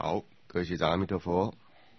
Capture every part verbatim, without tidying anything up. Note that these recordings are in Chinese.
好，各位学长，阿弥陀佛。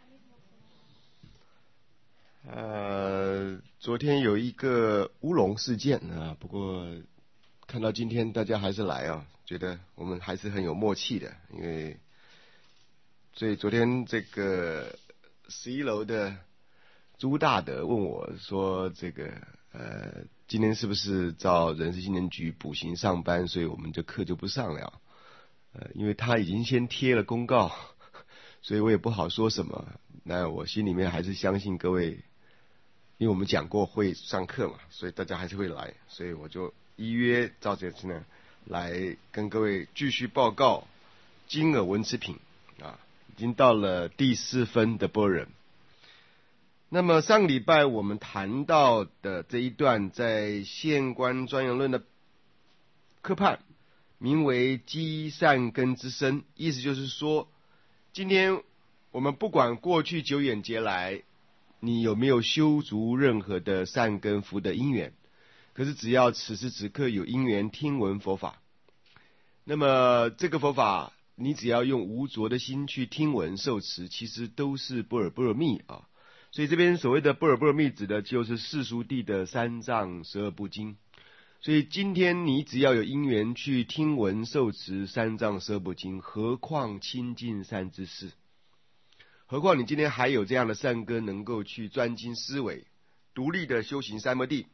呃，昨天有一个乌龙事件啊，不过看到今天大家还是来啊，觉得我们还是很有默契的，因为所以昨天这个十一楼的朱大德问我说，这个呃，今天是不是照人事行政局补行上班，所以我们这课就不上了。呃，因为他已经先贴了公告，所以我也不好说什么。那我心里面还是相信各位，因为我们讲过会上课嘛，所以大家还是会来，所以我就依约照这次呢来跟各位继续报告金耳文词品啊，已经到了第四分的般若。那么上个礼拜我们谈到的这一段，在现观专用论的科判，名为积善根之身，意思就是说，今天我们不管过去久远劫来你有没有修足任何的善根福德因缘，可是只要此时此刻有因缘听闻佛法，那么这个佛法你只要用无着的心去听闻受持，其实都是般若波罗蜜啊。所以这边所谓的般若波罗蜜指的就是世俗谛的三藏十二部经。所以今天你只要有因缘去听闻受持三藏十二部经，何况亲近善知识，何况你今天还有这样的善根，能够去专精思维，独立的修行三摩地，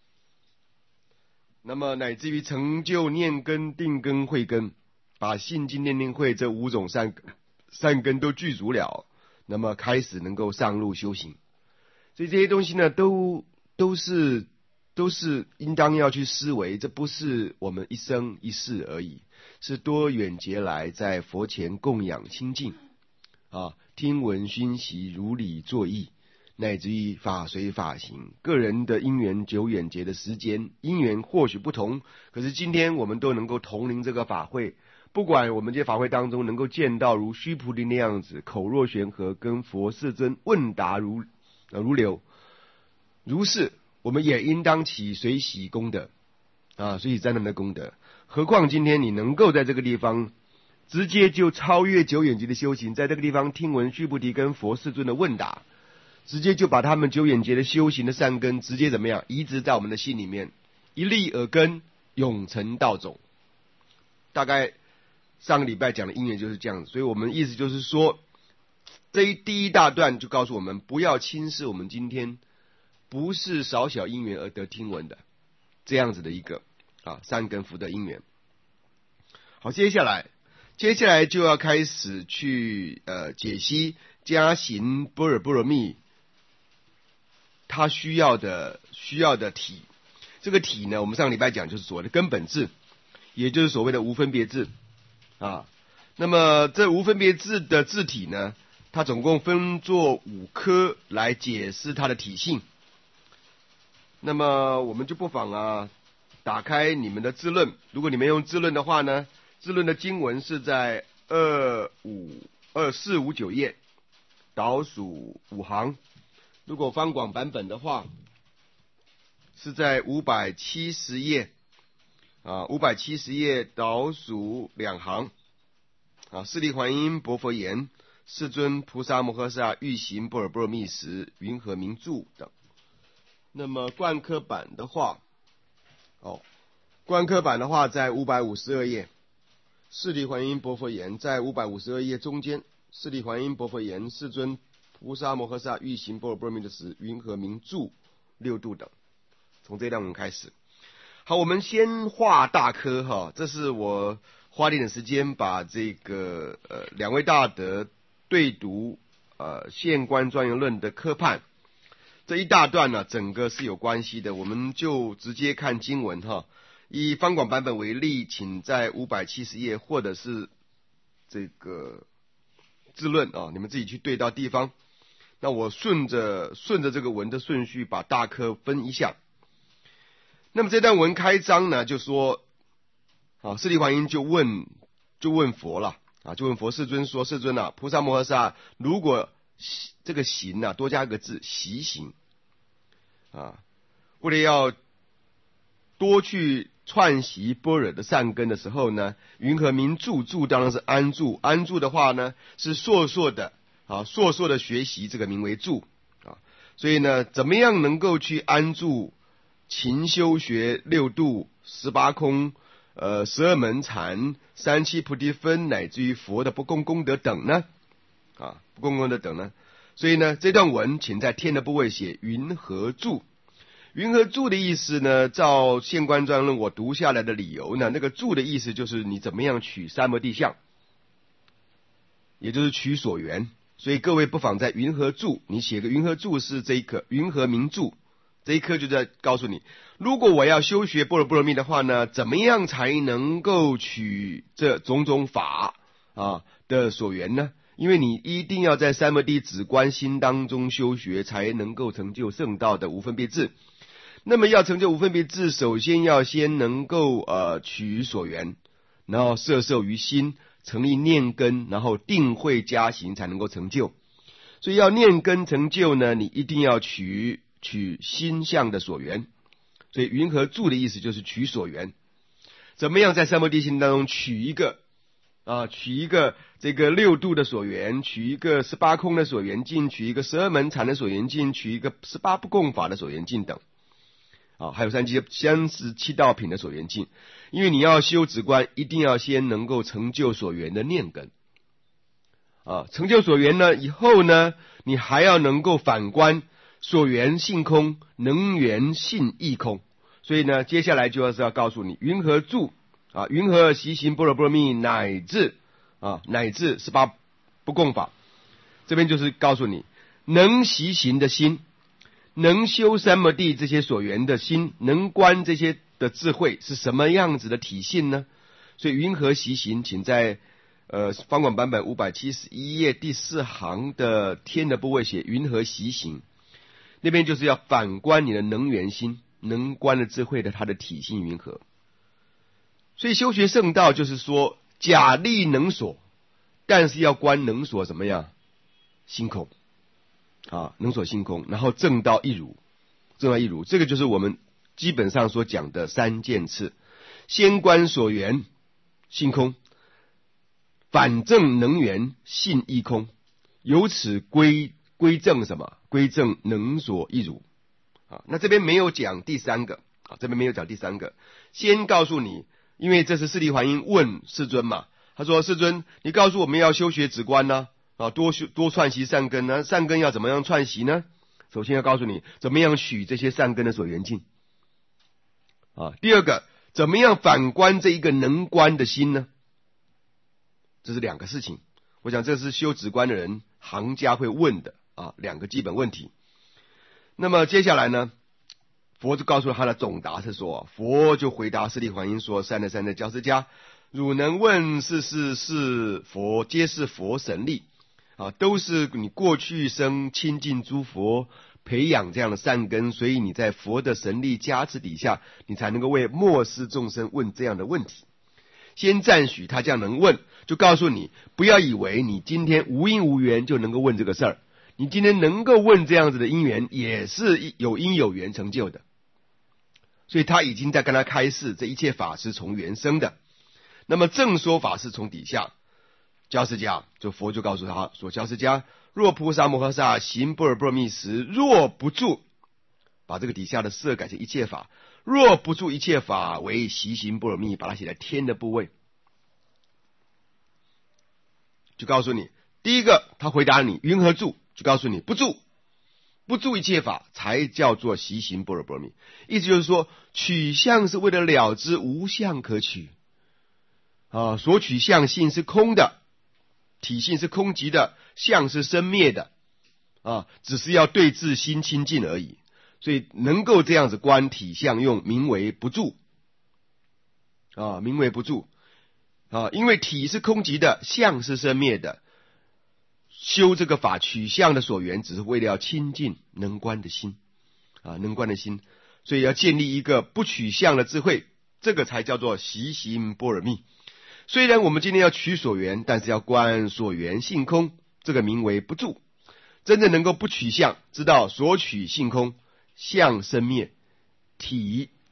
那么乃至于成就念根、定根、慧根，把信心念念慧这五种善善根都具足了，那么开始能够上路修行。所以这些东西呢，都都是都是应当要去思维，这不是我们一生一世而已，是多远劫来在佛前供养清净啊，听闻熏习如理作意，乃至于法随法行。个人的因缘久远劫的时间因缘或许不同，可是今天我们都能够同临这个法会，不管我们这些法会当中能够见到如须菩提那样子口若悬河，跟佛世尊问答如呃如流，如是我们也应当起随喜功德啊，随喜赞叹的功德。何况今天你能够在这个地方直接就超越久远劫的修行，在这个地方听闻须菩提跟佛世尊的问答，直接就把他们久远劫的修行的善根直接怎么样移植在我们的心里面，一粒耳根永成道种。大概上个礼拜讲的因缘就是这样子，所以我们意思就是说，这一第一大段就告诉我们，不要轻视我们今天不是少小因缘而得听闻的这样子的一个啊善根福德因缘。好，接下来接下来就要开始去呃解析加行般若波罗蜜它需要的需要的体。这个体呢，我们上个礼拜讲就是所谓的根本智，也就是所谓的无分别智啊。那么这无分别智的智体呢，它总共分作五科来解释它的体性。那么我们就不妨啊打开你们的智论，如果你们用智论的话呢，智论的经文是在二五二四五九页倒数五行，如果方广版本的话是在五百七十页啊，五百七十页倒数两行啊。释利桓因薄佛言：世尊，菩萨摩诃萨欲行般若波罗蜜时，云何名住等。那么贯科版的话，哦，贯科版的话在五百五十二页，释利桓因薄佛言，在五百五十二页中间，释利桓因薄佛言：世尊，菩萨摩诃萨欲行般若波罗蜜的时，云何名住六度等。从这一段我们开始。好，我们先画大科哈，这是我花点点时间把这个呃两位大德对读呃现观专用论的科判这一大段呢，整个是有关系的，我们就直接看经文哈。以方广版本为例，请在五百七十页或者是这个智论啊，你们自己去对到地方。那我顺着顺着这个文的顺序把大科分一下。那么这段文开章呢，就说啊，释利桓因就问就问佛了啊，就问佛世尊说：世尊啊，菩萨摩诃萨如果这个行啊，多加一个字习行啊，为了要多去串习般若的善根的时候呢，云何名住？住当然是安住，安住的话呢，是硕硕的啊，硕硕的学习，这个名为住啊。所以呢，怎么样能够去安住勤修学六度、十八空、呃十二门禅、三七菩提分，乃至于佛的不共功德等呢？啊，不共功德等呢？所以呢，这段文请在天的部位写云何住。云何住的意思呢？照现观专论我读下来的理由呢，那个住的意思就是你怎么样取三摩地相，也就是取所缘。所以各位不妨在云何住，你写个云何住是这一课，云何名住这一课就在告诉你，如果我要修学般若波罗蜜的话呢，怎么样才能够取这种种法啊的所缘呢？因为你一定要在三摩地止观心当中修学，才能够成就圣道的无分别智。那么要成就无分别智，首先要先能够呃取所缘，然后摄受于心，成立念根，然后定慧加行才能够成就。所以要念根成就呢，你一定要取取心相的所缘。所以云何住的意思就是取所缘。怎么样在三摩地心当中取一个啊，取一个这个六度的所缘，取一个十八空的所缘境，取一个十二门禅的所缘境，取一个十八不共法的所缘境等。啊，还有三七三十七道品的所缘境，因为你要修止观，一定要先能够成就所缘的念根。啊，成就所缘呢以后呢，你还要能够反观所缘性空，能缘性亦空。所以呢，接下来就要是要告诉你，云何住啊？云何习行般若波罗蜜，乃至啊，乃至十八不共法。这边就是告诉你，能习行的心。能修三摩地这些所缘的心，能观这些的智慧是什么样子的体性呢？所以云何习行，请在呃方广版本五百七十一页第四行的天的部位写云何习行，那边就是要反观你的能缘心，能观的智慧的它的体性云何。所以修学圣道就是说假立能所，但是要观能所怎么样？心空。啊，能所性空，然后正道一如，正道一如，这个就是我们基本上所讲的三件次：先观所缘性空，反正能缘性亦空，由此归归正什么？归正能所一如。啊，那这边没有讲第三个啊，这边没有讲第三个，先告诉你，因为这是释利桓因问世尊嘛，他说：世尊，你告诉我们要修学止观呢？啊，多修多串习善根呢？善根要怎么样串习呢？首先要告诉你怎么样取这些善根的所缘境。啊，第二个，怎么样反观这一个能观的心呢？这是两个事情。我想这是修止观的人行家会问的啊，两个基本问题。那么接下来呢，佛就告诉他的总答是说，佛就回答释利桓因说：善哉善哉，教师家，汝能问是是是佛，皆是佛神力。啊，都是你过去生亲近诸佛，培养这样的善根，所以你在佛的神力加持底下，你才能够为末世众生问这样的问题。先赞许他这样能问，就告诉你，不要以为你今天无因无缘就能够问这个事儿，你今天能够问这样子的因缘，也是有因有缘成就的。所以他已经在跟他开示，这一切法是从缘生的，那么正说法是从底下。教师家，就佛就告诉他说：教师家，若菩萨摩诃萨行般若波罗蜜时，若不住，把这个底下的色改成一切法，若不住一切法为习行般若蜜，把它写在天的部位。就告诉你，第一个他回答你云何住，就告诉你不住，不住一切法才叫做习行般若波罗蜜。意思就是说，取相是为了了知无相可取啊，所取相性是空的。体性是空寂的，相是生灭的啊，只是要对治心清净而已。所以能够这样子观体相用，名为不住啊，名为不住啊，因为体是空寂的，相是生灭的。修这个法取相的所缘，只是为了要亲近能观的心啊，能观的心，所以要建立一个不取相的智慧，这个才叫做习行般若蜜。虽然我们今天要取所缘，但是要观所缘性空，这个名为不住。真正能够不取相，知道所取性空，相生灭，体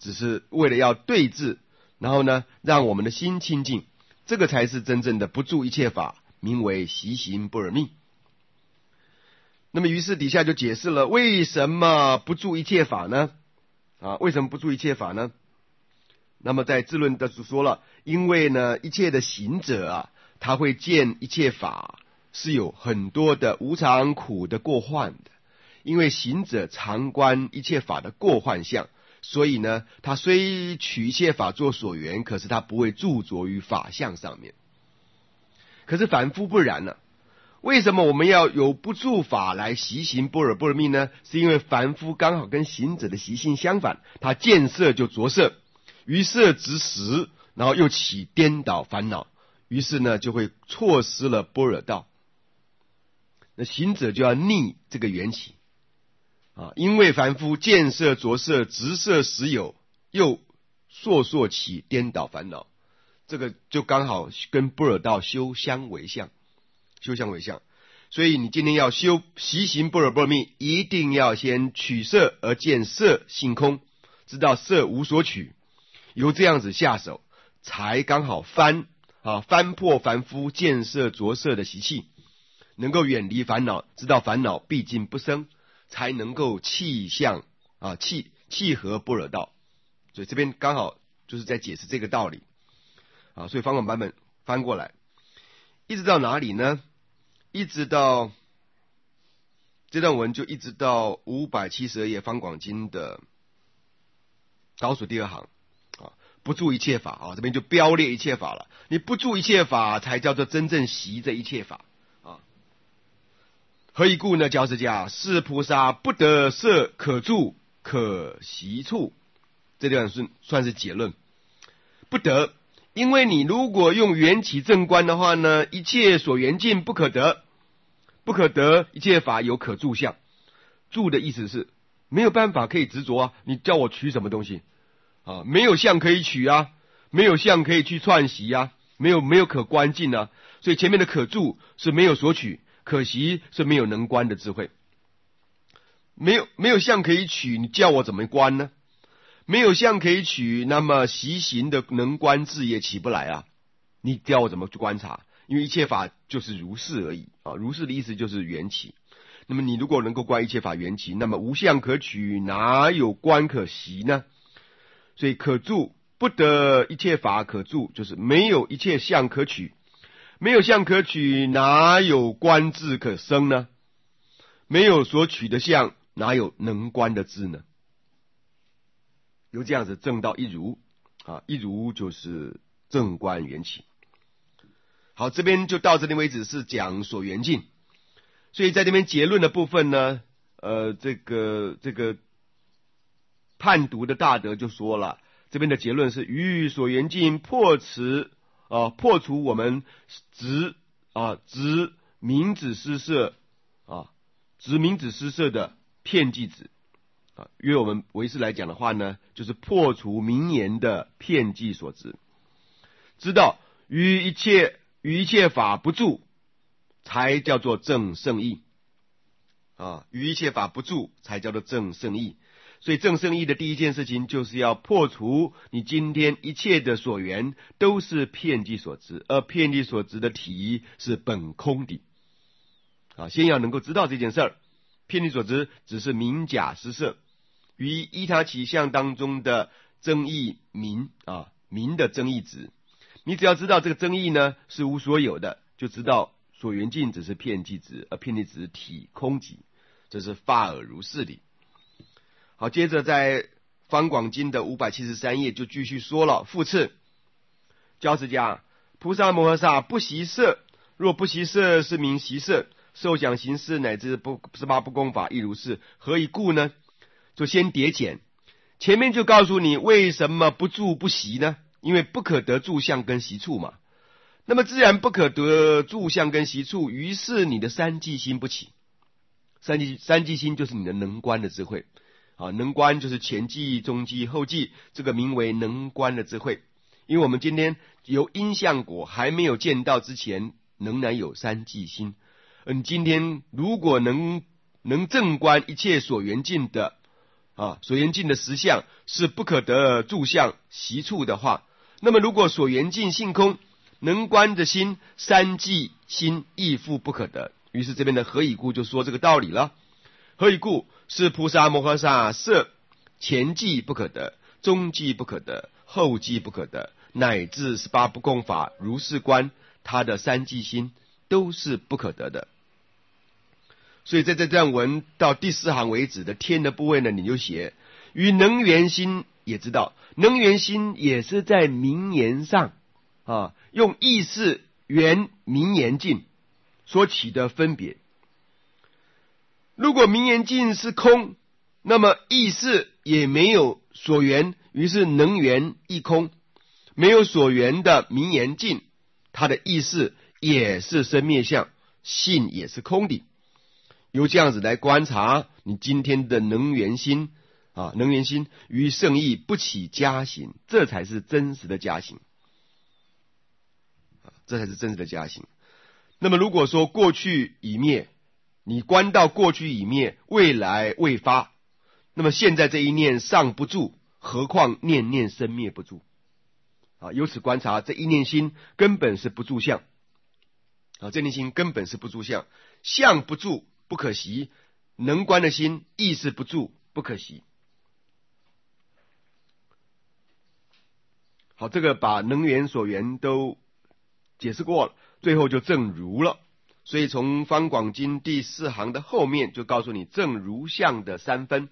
只是为了要对治，然后呢，让我们的心清净，这个才是真正的不住一切法，名为习行般若蜜。那么于是底下就解释了为什么不住一切法呢？啊，为什么不住一切法呢？那么在智论的就说了，因为呢，一切的行者啊，他会见一切法是有很多的无常苦的过患的，因为行者常观一切法的过患相，所以呢，他虽取一切法做所缘，可是他不会著着于法相上面。可是凡夫不然了。为什么我们要有不住法来习行般若波罗蜜呢？是因为凡夫刚好跟行者的习性相反，他见色就着色，于色执实，然后又起颠倒烦恼，于是呢就会错失了般若道。那行者就要逆这个缘起啊，因为凡夫见色着色执色实有，又烁烁起颠倒烦恼，这个就刚好跟般若道修相为相。修相为相，所以你今天要修习行般若波罗蜜，一定要先取色而见色性空，知道色无所取，由这样子下手，才刚好翻啊翻破凡夫见色着色的习气，能够远离烦恼，知道烦恼毕竟不生，才能够气相啊气气合般若道。所以这边刚好就是在解释这个道理啊。所以翻广版本翻过来，一直到哪里呢？一直到这段文就一直到五百七十二页方广经的倒数第二行啊，不住一切法啊，这边就标列一切法了。你不住一切法，才叫做真正习这一切法啊。何以故呢？教师家是菩萨不得色可住可习处，这段是算是结论，不得。因为你如果用缘起正观的话呢，一切所缘境不可得，不可得一切法有可住相。住的意思是没有办法可以执着啊，你叫我取什么东西啊？没有相可以取啊，没有相可以去串习啊，没有没有可观境啊。所以前面的可住是没有所取，可习是没有能观的智慧。没有没有相可以取，你叫我怎么观呢？没有相可以取，那么习行的能观智也起不来啊！你叫我怎么去观察？因为一切法就是如是而已啊！如是的意思就是缘起。那么你如果能够观一切法缘起，那么无相可取，哪有观可习呢？所以可住不得一切法可住，就是没有一切相可取，没有相可取，哪有观智可生呢？没有所取的相，哪有能观的智呢？由这样子证到一如啊，一如就是正观缘起。好，这边就到这里为止，是讲所缘境。所以在这边结论的部分呢，呃，这个这个判读的大德就说了，这边的结论是于所缘境破除啊，破除我们执啊执名子施设啊，执名子施设的骗计子。啊，约我们唯识来讲的话呢，就是破除名言的骗计所执，知道于一切于一切法不住，才叫做正圣义啊，于一切法不住，才叫做正圣义。所以正圣义的第一件事情，就是要破除你今天一切的所缘都是骗计所执，而骗计所执的体是本空的啊，先要能够知道这件事儿。骗计所执只是名假施设，于依他起相当中的争议名啊名的争议值，你只要知道这个争议呢是无所有的，就知道所缘境只是骗计值，而骗计值体空寂，这是法尔如是理。好，接着在方广经的五百七十三页就继续说了，复次教持家菩萨摩诃萨不习色，若不习色是名习色，受想行识乃至不十八不公法亦如是。何以故呢？就先叠减，前面就告诉你为什么不住不习呢？因为不可得住相跟习处嘛。那么自然不可得住相跟习处，于是你的三际心不起。三际三际心就是你的能观的智慧啊，能观就是前际、中际、后际，这个名为能观的智慧。因为我们今天由因相果还没有见到之前，仍然有三际心。嗯，今天如果能能正观一切所缘境的啊，所缘境的实相是不可得住相习处的话，那么如果所缘境性空，能观的心三际心亦复不可得。于是这边的何以故就说这个道理了。何以故？是菩萨摩诃萨设前际不可得，中际不可得，后际不可得，乃至十八不共法如是观，他的三际心都是不可得的。所以在这段文到第四行为止的天的部位呢，你就写与能缘心，也知道能缘心也是在名言上啊，用意识缘名言境所起的分别。如果名言境是空，那么意识也没有所缘，于是能缘亦空。没有所缘的名言境，它的意识也是生灭相，性也是空的。由这样子来观察你今天的能缘心啊，能缘心与圣意不起加行，这才是真实的加行，这才是真实的加行。那么如果说过去已灭，你观到过去已灭，未来未发，那么现在这一念尚不住，何况念念生灭不住啊？由此观察，这一念心根本是不住相啊，这念心根本是不住相，相不住不可习，能观的心意识不住不可习。好，这个把能缘所缘都解释过了，最后就正如了。所以从方广经第四行的后面就告诉你正如相的三分。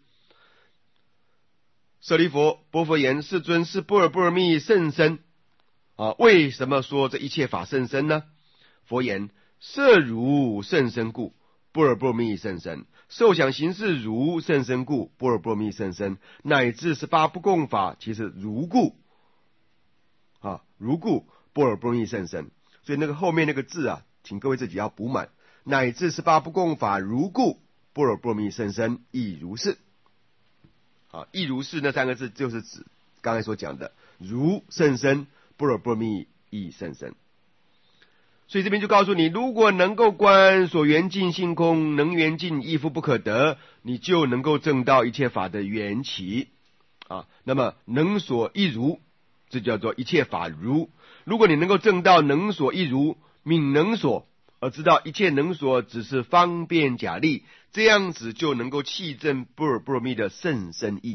舍利弗，薄佛言：世尊，是般若波罗蜜甚深啊！为什么说这一切法甚深呢？佛言：色如甚深故，般若波罗蜜甚深；受想行识如甚深故，般若波罗蜜甚深；乃至十八不共法，其实如故啊，如故般若波罗蜜甚深。所以那个后面那个字啊，请各位自己要补满，乃至十八不共法如故，般若波罗蜜甚深，亦如是。啊，亦如是那三个字就是指刚才所讲的如甚深，般若波罗蜜亦甚深。所以这边就告诉你，如果能够观所缘境性空，能缘境亦复不可得，你就能够证到一切法的缘起啊。那么能所一如，这叫做一切法如。如果你能够证到能所一如，泯能所，而知道一切能所只是方便假立，这样子就能够契证般若波罗蜜的甚深义。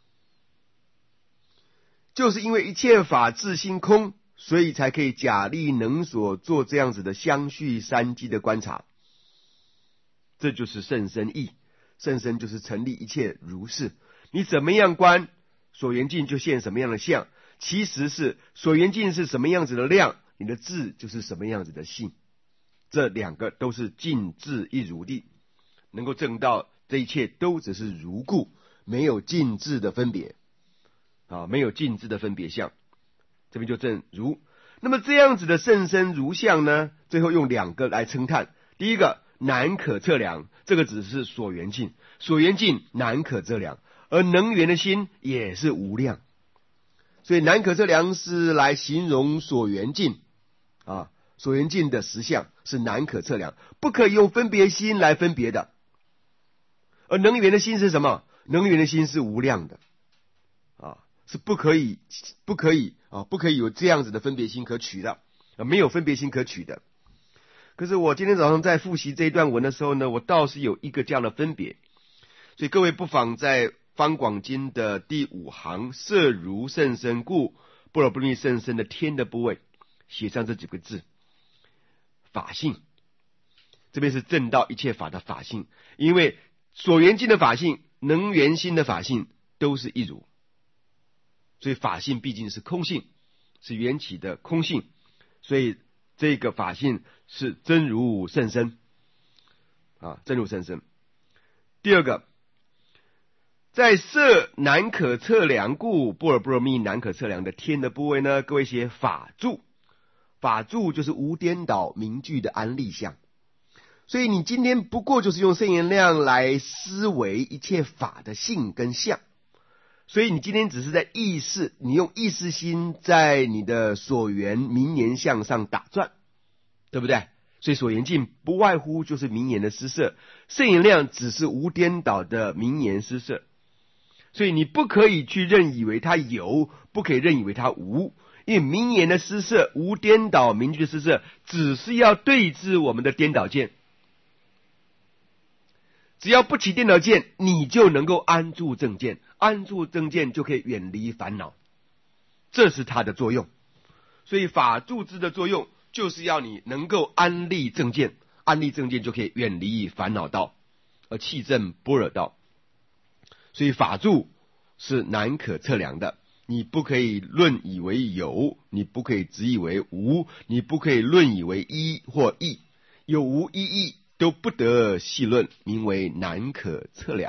就是因为一切法自性空，所以才可以假立能所做这样子的相续三机的观察，这就是甚深义。甚深就是成立一切如是，你怎么样观所缘境就现什么样的相，其实是所缘境是什么样子的量，你的智就是什么样子的性，这两个都是尽智一如的，能够证到这一切都只是如故，没有尽智的分别啊，没有尽智的分别相，这边就证如。那么这样子的甚深如相呢，最后用两个来称叹。第一个难可测量，这个只是所缘境，所缘境难可测量，而能缘的心也是无量，所以难可测量是来形容所缘境啊，所缘境的实相是难可测量，不可以用分别心来分别的。而能缘的心是什么？能缘的心是无量的啊，是不可以不可以啊，不可以有这样子的分别心可取的啊，没有分别心可取的。可是我今天早上在复习这一段文的时候呢，我倒是有一个这样的分别，所以各位不妨在方广经的第五行色如甚深故，般若波罗蜜甚深的天的部位写上这几个字，法性。这边是证到一切法的法性，因为所缘境的法性、能缘心的法性都是一如，所以法性毕竟是空性，是缘起的空性，所以这个法性是真如甚深啊，真如甚深。第二个，在色难可测量故，般若波罗蜜难可测量的天的部位呢，各位写法住。法住就是无颠倒明具的安立相，所以你今天不过就是用圣言量来思维一切法的性跟相，所以你今天只是在意识，你用意识心在你的所缘名言相上打转，对不对？所以所缘境不外乎就是名言的施设，圣言量只是无颠倒的名言施设。 所以你不可以去认以为它有，不可以认以为它无。因为名言的施设，无颠倒名句的施设，只是要对治我们的颠倒见。只要不起颠倒见，你就能够安住正见，安住正见就可以远离烦恼，这是它的作用。所以法住之的作用，就是要你能够安立正见，安立正见就可以远离烦恼道，而契证般若道。所以法住是难可测量的，你不可以论以为有，你不可以执以为无，你不可以论以为一或异，有无一异都不得细论，名为难可测量。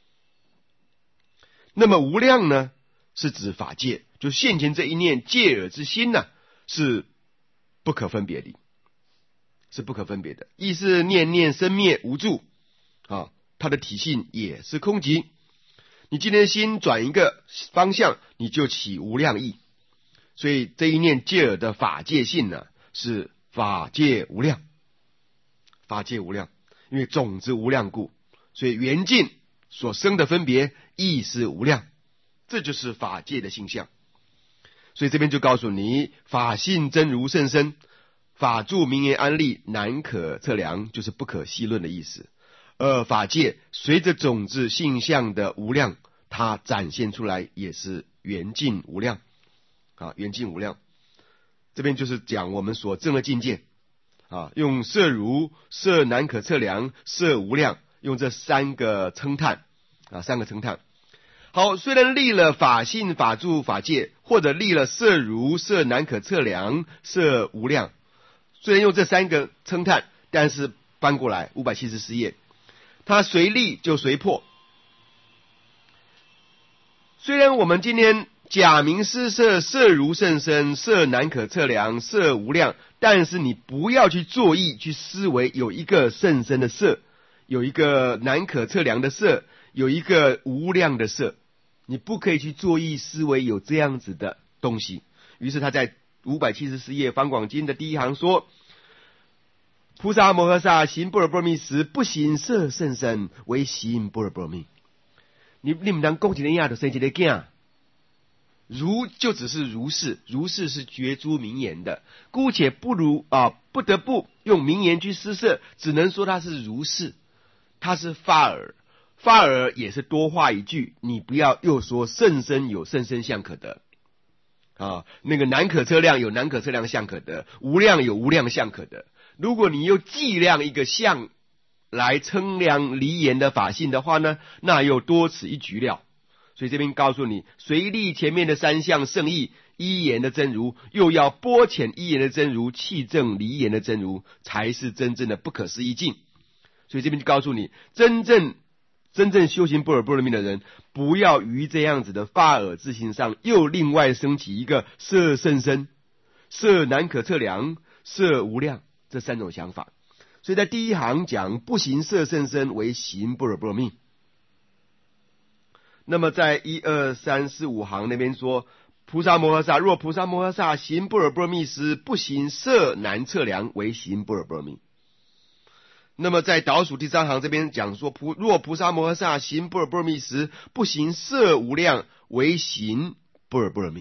那么无量呢，是指法界，就现前这一念界耳之心呢，是不可分别的，是不可分别的。亦是念念生灭无住啊，它的体性也是空寂。你今天心转一个方向，你就起无量意。所以这一念界耳的法界性呢，是法界无量，法界无量，因为种子无量故，所以缘尽所生的分别亦是无量，这就是法界的性相。所以这边就告诉你，法性真如甚深，法住名言安立难可测量，就是不可细论的意思。而法界随着种子性相的无量，它展现出来也是缘尽无量啊，缘尽无量。这边就是讲我们所证的境界啊，用色如、色难可测量、色无量，用这三个称叹啊，三个称叹。好，虽然立了法性、法住、法界，或者立了色如、色难可测量、色无量，虽然用这三个称叹，但是翻过来五百七十四页，它随立就随破。虽然我们今天假名施设色如甚深，色难可测量，色无量，但是你不要去作意去思维有一个甚深的色，有一个难可测量的色，有一个无量的色，你不可以去作意思维有这样子的东西。于是他在五百七十四页方广经的第一行说，菩萨摩诃萨行般若波罗蜜时，不行色甚深，为行般若波罗蜜。你你们当讲一个亚的生一个囝，如就只是如是，如是是绝诸名言的，姑且不如啊，不得不用名言去施设，只能说它是如是，它是发耳，发耳也是多话一句，你不要又说甚深有甚深相可得啊，那个难可测量有难可测量相可得，无量有无量相可得。如果你又计量一个相来称量离言的法性的话呢，那又多此一举了。所以这边告诉你，随立前面的三项圣义，一言的真如，又要拨浅一言的真如，契证离言的真如，才是真正的不可思议境。所以这边就告诉你，真正真正修行般若波罗蜜的人，不要于这样子的发耳自性上又另外升起一个色甚深、色难可测量、色无量这三种想法。所以在第一行讲不行色甚深，为行般若波罗蜜。那么在一二三四五行那边说，菩萨摩诃萨若菩萨摩诃萨行般若波罗蜜时，不行色难测量，为行般若波罗蜜。那么在倒数第三行这边讲说，菩若菩萨摩诃萨行般若波罗蜜时，不行色无量，为行般若波罗蜜。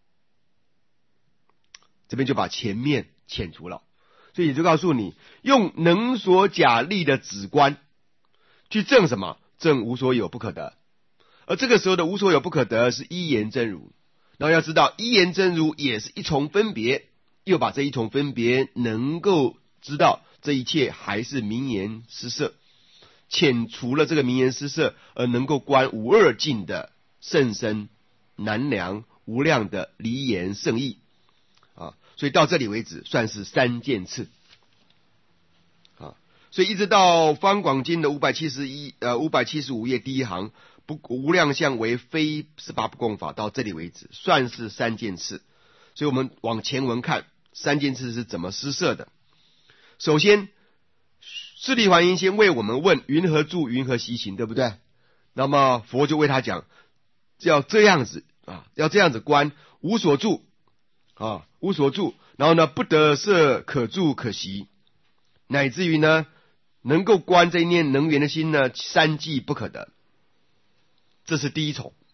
这边就把前面遣除了。所以就告诉你，用能所假立的止观去证什么？证无所有不可得。而这个时候的无所有不可得是一言真如。然后要知道，一言真如也是一重分别，又把这一重分别能够知道这一切还是名言施设，遣除了这个名言施设，而能够观无二境的甚深难量无量的离言圣义啊。所以到这里为止算是三件次啊。所以一直到方广经的五百七十一呃五百七十五页第一行，不无量相为非十八不共法，到这里为止算是三件次。所以我们往前文看三件次是怎么施设的。首先释利桓因先为我们问云何住云何习行，对不对？那么佛就为他讲要这样子啊，要这样子观无所住啊，无所住，然后呢不得色可住可习，乃至于呢能够观这一念能缘的心呢，三际不可得。这是第一重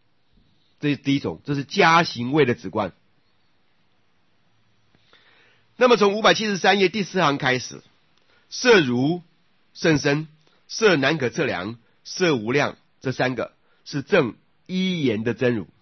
这是第一种，这是加行位的止观。那么从五百七十三页第四行开始，色如甚深，色难可测量，色无量，这三个是正一言的真如，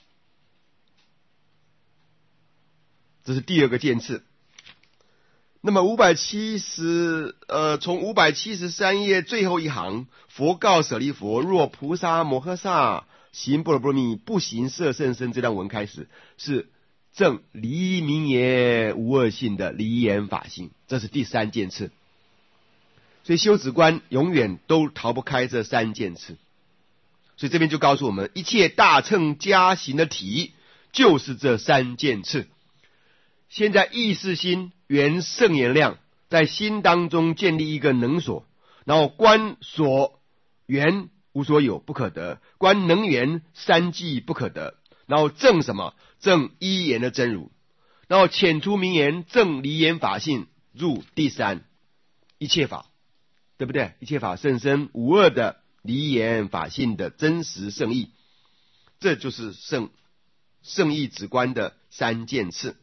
这是第二个渐次。那么五百七十呃，从五百七十三页最后一行，佛告舍利弗：若菩萨摩诃萨行般若波罗蜜，不行色甚深，这段文开始是正离明言无二性的离言法性，这是第三渐次。所以修止观永远都逃不开这三渐次。所以这边就告诉我们，一切大乘加行的体就是这三渐次。现在意识心缘圣言量，在心当中建立一个能所，然后观所缘无所有不可得，观能缘三际不可得，然后证什么？证一言的真如，然后遣除名言，证离言法性，入第三一切法，对不对？一切法甚深无二的离言法性的真实圣义，这就是圣圣义止观的三渐次。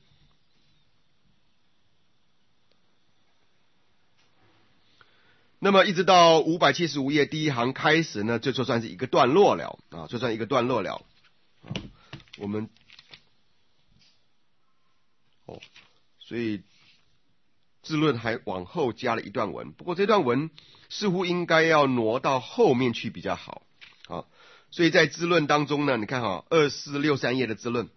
那么一直到五百七十五页第一行开始呢，这就算是一个段落了啊，就算一个段落了啊。我们哦，所以智论还往后加了一段文，不过这段文似乎应该要挪到后面去比较好啊。所以在智论当中呢，你看哈，二四六三页的智论，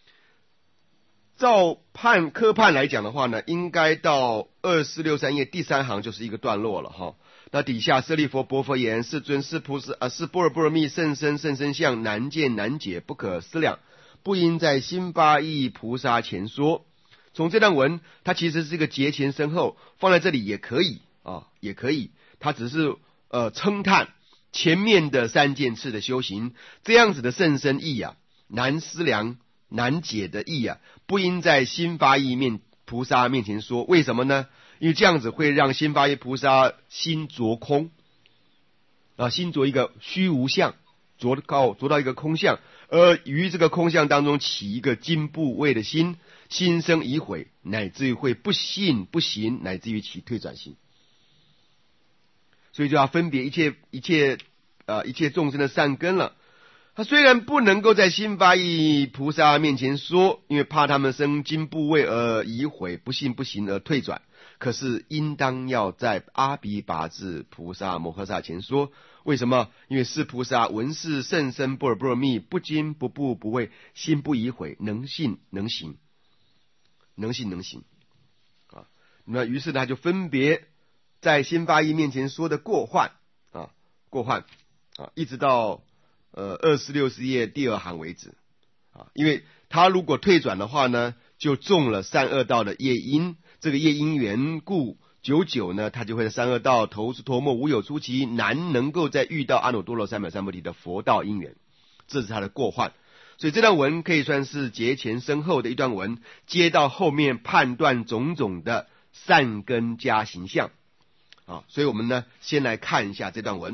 照判科判来讲的话呢，应该到二四六三页第三行就是一个段落了哈。那底下舍利弗，薄佛言：世尊，是菩萨啊，是般若波罗蜜甚深甚深相，难见难解，不可思量，不应在心发意菩萨前说。从这段文，它其实是一个节前身后，放在这里也可以啊，也可以。它只是呃称叹前面的三件事的修行，这样子的甚深意啊，难思量难解的意啊，不应在心发意面菩萨面前说。为什么呢？因为这样子会让心发意菩萨心着空啊，心着一个虚无相，着到着到一个空相，而于这个空相当中起一个惊怖畏的心，心生疑悔，乃至于会不信不行，乃至于起退转心。所以就要分别一切一切呃一切众生的善根了。他虽然不能够在心发意菩萨面前说，因为怕他们生惊怖畏而疑悔，不信不行而退转，可是应当要在阿鼻跋致菩萨摩诃萨前说。为什么？因为是菩萨闻是甚深般若波罗蜜，不惊不怖不畏，心不疑悔，能信能行，能信能行啊。那于是他就分别在心发意面前说的过患啊，过患啊，一直到呃二十六十页第二行为止啊。因为他如果退转的话呢，就中了善恶道的业因，这个业因缘故，久久呢，他就会在三恶道投是脱没，无有出期，难能够再遇到阿耨多罗三藐三菩提的佛道因缘，这是他的过患。所以这段文可以算是节前身后的一段文，接到后面判断种种的善根加行相啊。所以我们呢，先来看一下这段文。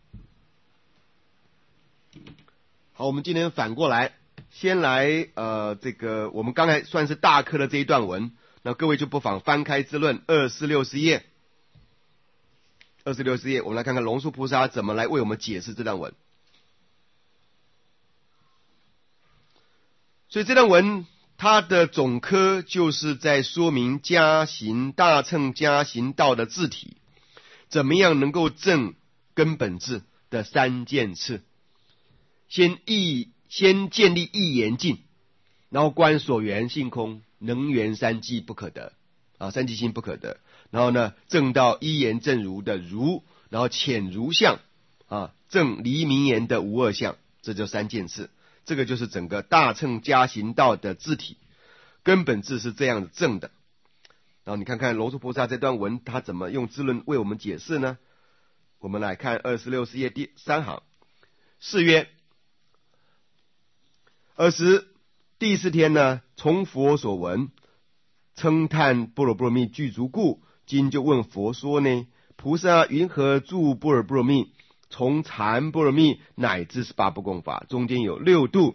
好，我们今天反过来，先来呃这个我们刚才算是大课的这一段文。那各位就不妨翻开智论二四六十页，二四六十页，我们来看看龙树菩萨怎么来为我们解释这段文。所以这段文它的总科就是在说明加行大乘加行道的自体，怎么样能够证根本智的三件事。先意先建立意言境，然后观所缘性空，能缘三际不可得啊，三际心不可得。然后呢，证到一言正如的如，然后浅如相啊，证离明言的无二相，这就三件事。这个就是整个大乘加行道的自体，根本智是这样子证的。然后你看看龙树菩萨这段文，他怎么用智论为我们解释呢？我们来看二十六十页第三行，是曰：尔时第四天呢，从佛所闻，称叹般若波罗蜜具足故，今就问佛说呢，菩萨云何住般若波罗蜜？从禅般若蜜乃至十八不共法，中间有六度，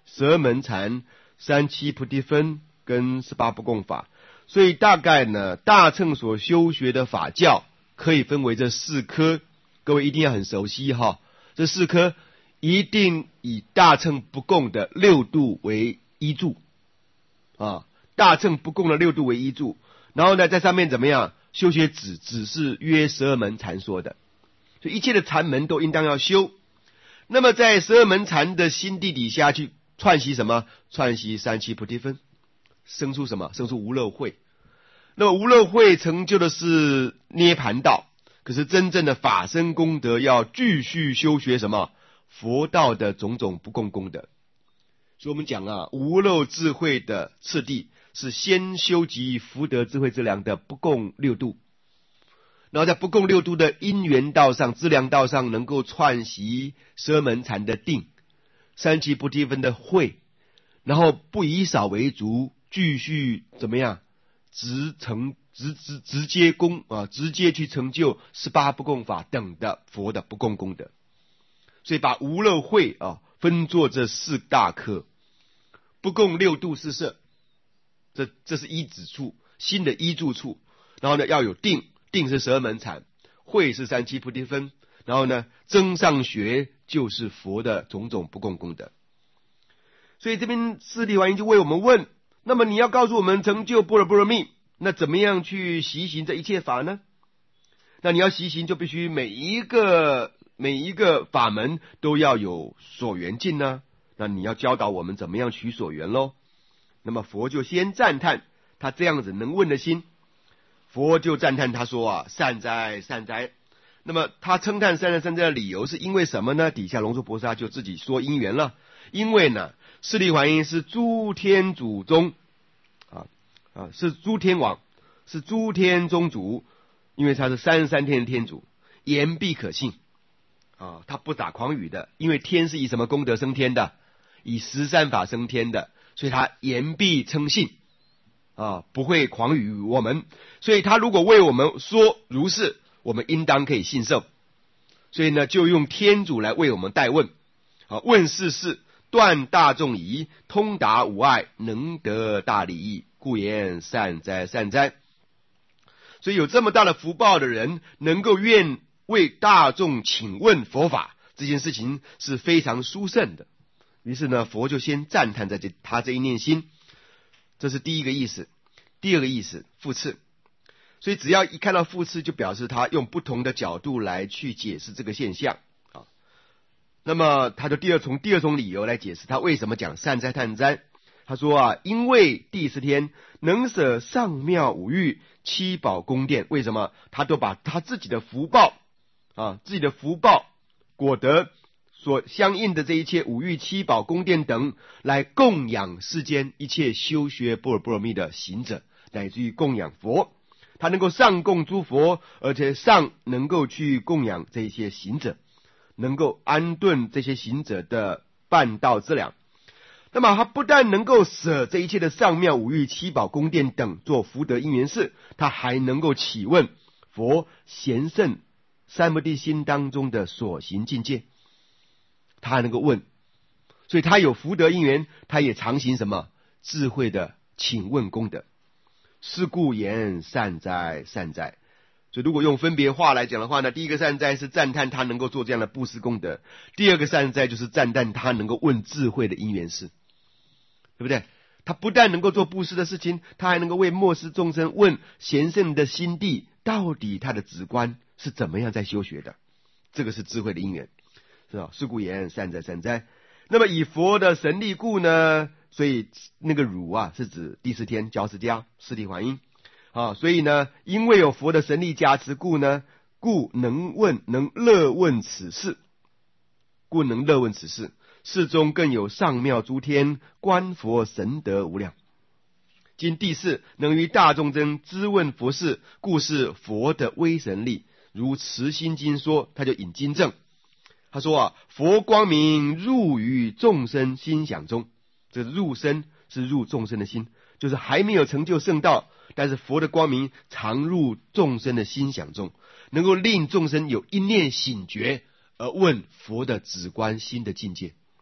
十二门禅、三七菩提分跟十八不共法。所以大概呢，大乘所修学的法教可以分为这四科，各位一定要很熟悉哈。这四科一定以大乘不共的六度为依据啊，大乘不共的六度为依据。然后呢，在上面怎么样修学只只是约十二门禅说的，所以一切的禅门都应当要修。那么在十二门禅的心地底下去串习什么？串习三七菩提分，生出什么？生出无漏慧。那么无漏慧成就的是涅盘道，可是真正的法身功德要继续修学什么？佛道的种种不共功德。所以我们讲啊，无漏智慧的次第是先修集福德智慧之粮的不共六度，然后在不共六度的因缘道上、资粮道上，能够串习十二门禅的定、三七菩提分的慧，然后不以少为足，继续怎么样？直成直直直接功啊，直接去成就十八不共法等的佛的不共功德。所以把无漏慧啊分作这四大科，不共六度四摄，这这是依止处，新的依住处。然后呢，要有定，定是十二门禅，慧是三七菩提分，然后呢，增上学就是佛的种种不共功德。所以这边四谛桓因就为我们问。那么你要告诉我们成就般若波罗蜜，那怎么样去习行这一切法呢？那你要习行，就必须每一个每一个法门都要有所缘境呢。那你要教导我们怎么样取所缘咯。那么佛就先赞叹他这样子能问的心，佛就赞叹他说啊，善哉善哉。那么他称叹善哉善哉的理由是因为什么呢？底下龙树菩萨就自己说因缘了。因为呢，释谛桓因是诸天主中啊啊，是诸天王，是诸天中主，因为他是三十三天的天主，言必可信啊，他不打诳语的，因为天是以什么功德升天的？以十善法升天的，所以他言必称信啊，不会诳语我们，所以他如果为我们说如是，我们应当可以信受。所以呢，就用天主来为我们代问啊，问世事。断大众疑，通达无碍，能得大利益，故言善哉善哉。所以有这么大的福报的人，能够愿为大众请问佛法，这件事情是非常殊胜的。于是呢，佛就先赞叹在这他这一念心，这是第一个意思。第二个意思，复次。所以只要一看到复次，就表示他用不同的角度来去解释这个现象。那么他就第二从第二种理由来解释他为什么讲善哉叹哉。他说啊，因为第四天能舍上妙五欲七宝宫殿，为什么？他都把他自己的福报啊，自己的福报果得所相应的这一切五欲七宝宫殿等，来供养世间一切修学般若波罗蜜的行者，乃至于供养佛。他能够上供诸佛，而且上能够去供养这些行者，能够安顿这些行者的办道之粮。那么他不但能够舍这一切的上妙五欲七宝宫殿等做福德因缘事，他还能够启问佛贤圣三摩地心当中的所行境界，他还能够问。所以他有福德因缘，他也常行什么智慧的请问功德。是故言善哉善哉。所以如果用分别话来讲的话呢，第一个善哉是赞叹他能够做这样的布施功德，第二个善哉就是赞叹他能够问智慧的因缘事，对不对？他不但能够做布施的事情，他还能够为末世众生问贤圣的心地，到底他的止观是怎么样在修学的，这个是智慧的因缘，是吧？是故言善哉善哉。那么以佛的神力故呢，所以那个汝啊是指第四天教释迦释谛桓因啊，所以呢，因为有佛的神力加持故呢，故能问能乐问此事，故能乐问此事。世中更有上妙诸天观佛神德无量。今第四能于大众中知问佛事，故是佛的威神力。如慈心经说，他就引经证，他说啊，佛光明入于众生心想中。这入身是入众生的心，就是还没有成就圣道，但是佛的光明常入众生的心想中，能够令众生有一念醒觉，而问佛的止观心的境界。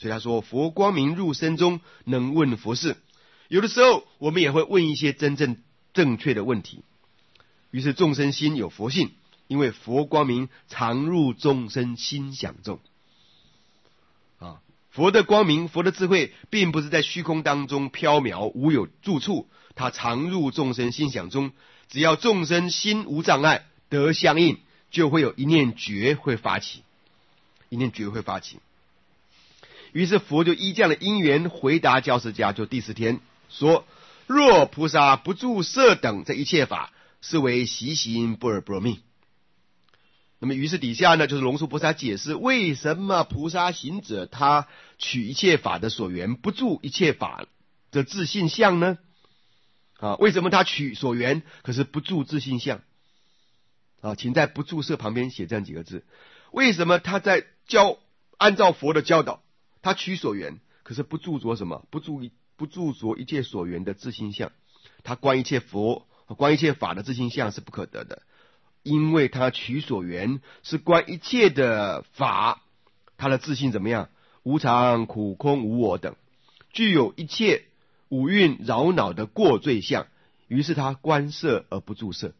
所以他说佛光明入身中，能问佛事。有的时候我们也会问一些真正正确的问题，于是众生心有佛性，因为佛光明常入众生心想中。啊，佛的光明，佛的智慧并不是在虚空当中飘渺无有住处，它常入众生心想中，只要众生心无障碍得相应，就会有一念觉会发起，一念觉会发起。于是佛就依这样的因缘回答教释迦，就第四天说：若菩萨不住色等这一切法，是为习行般若波罗蜜。那么于是底下呢，就是龙树菩萨解释为什么菩萨行者他取一切法的所缘，不住一切法的自性相呢？啊，为什么他取所缘，可是不住自性相？啊，请在不住色旁边写这样几个字。为什么他在教按照佛的教导，他取所缘，可是不住着什么？不住不住着一切所缘的自性相，他观一切佛、观一切法的自性相是不可得的。因为他取所缘是观一切的法，他的自性怎么样？无常、苦、空、无我等，具有一切五蕴扰恼的过罪相，于是他观色而不住色。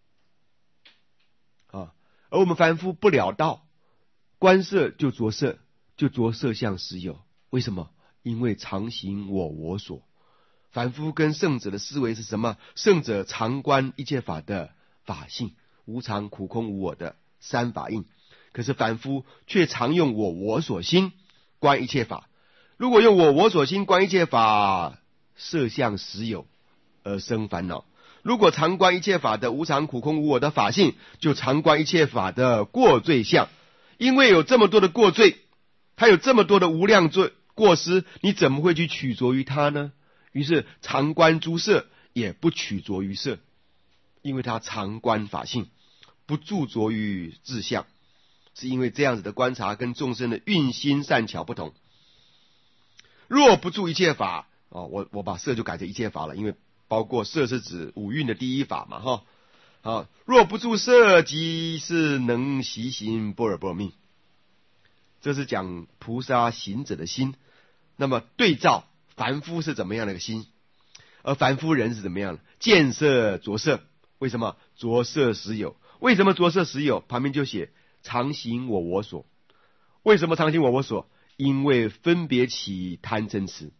啊，而我们凡夫不了道，观色就着色，就着色相实有。为什么？因为常行我我所。凡夫跟圣者的思维是什么？圣者常观一切法的法性，无常、苦、空、无我的三法印，可是凡夫却常用我我所心观一切法。如果用我我所心观一切法，色相实有而生烦恼；如果常观一切法的无常、苦、空、无我的法性，就常观一切法的过罪相。因为有这么多的过罪，他有这么多的无量罪过失，你怎么会去取着于他呢？于是常观诸色，也不取着于色，因为他常观法性，不著着于自相，是因为这样子的观察跟众生的运心善巧不同。若不住一切法，哦，我我把色就改成一切法了，因为包括色是指五蕴的第一法嘛，哈。好，若不住色，即是能习行般若波罗蜜。这是讲菩萨行者的心。那么对照凡夫是怎么样的一个心？而凡夫人是怎么样的？见色着色。为什么？着色实有。为什么着色实有？旁边就写常行我我所。为什么常行我我所？因为分别起贪嗔痴。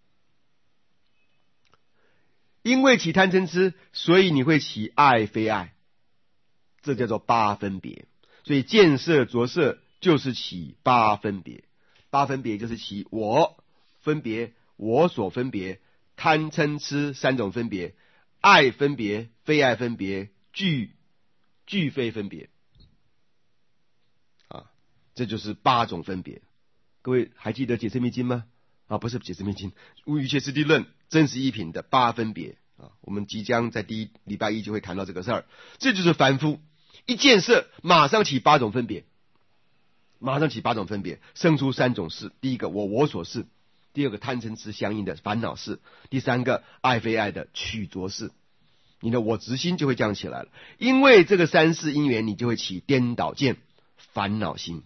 因为起贪嗔痴，所以你会起爱非爱，这叫做八分别。所以见色着色就是起八分别。八分别就是起我分别、我所分别、贪嗔痴三种分别，爱分别、非爱分别、具具非分别。啊，这就是八种分别。各位还记得解释密经吗？啊，不是解释密经，无余切实地论真实一品的八分别啊，我们即将在第一礼拜一就会谈到这个事儿。这就是凡夫一见色马上起八种分别，马上起八种分别，生出三种事：第一个我我所事，第二个贪嗔痴相应的烦恼事，第三个爱非爱的取着事。你的我执心就会降起来了，因为这个三世因缘，你就会起颠倒见、烦恼心。